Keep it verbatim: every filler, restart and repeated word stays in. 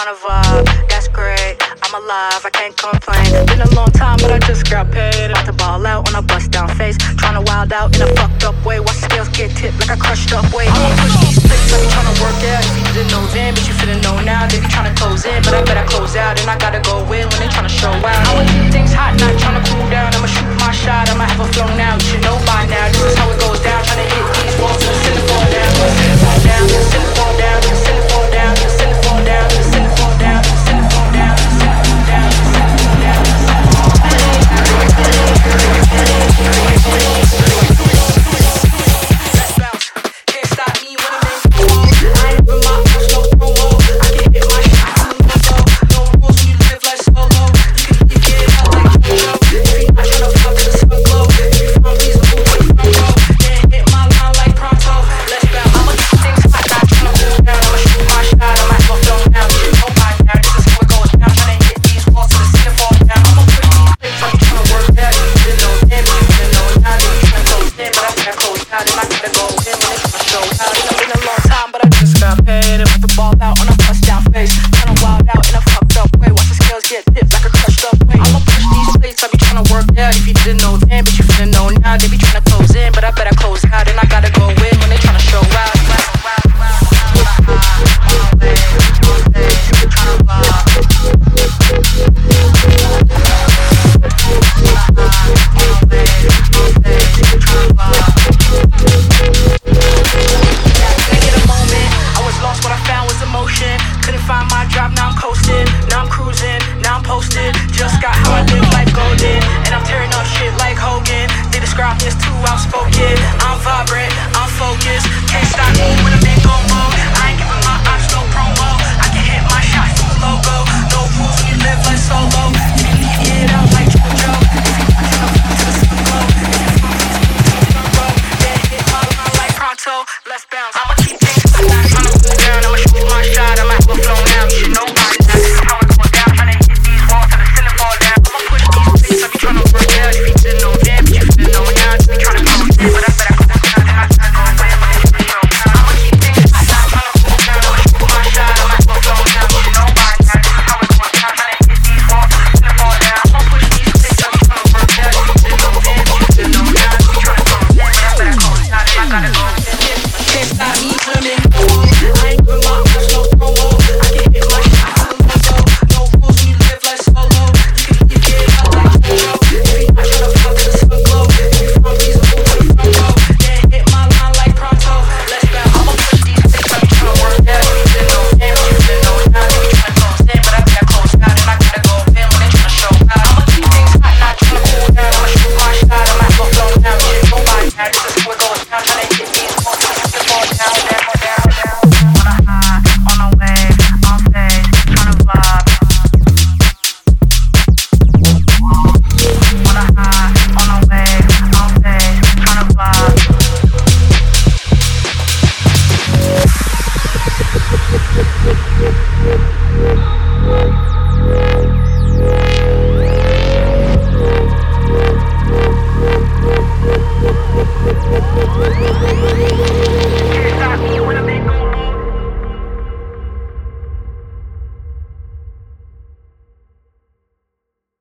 tryna vibe, that's great. I'm alive, I can't complain. Been a long time, but I just got paid. About to ball out on a bust down face. Tryna wild out in a fucked up way. Watch scales get tipped like a crushed up weight. I'ma push these flicks like you tryna work out. If you didn't know then, but you finna know now. They be tryna close in, but I better close out. And I gotta go in when they tryna show out. I'ma keep things hot, not tryna cool down. I'ma shoot my shot, I'ma have a flow now. You should know by now, this is how it goes down. Tryna hit these walls to the center.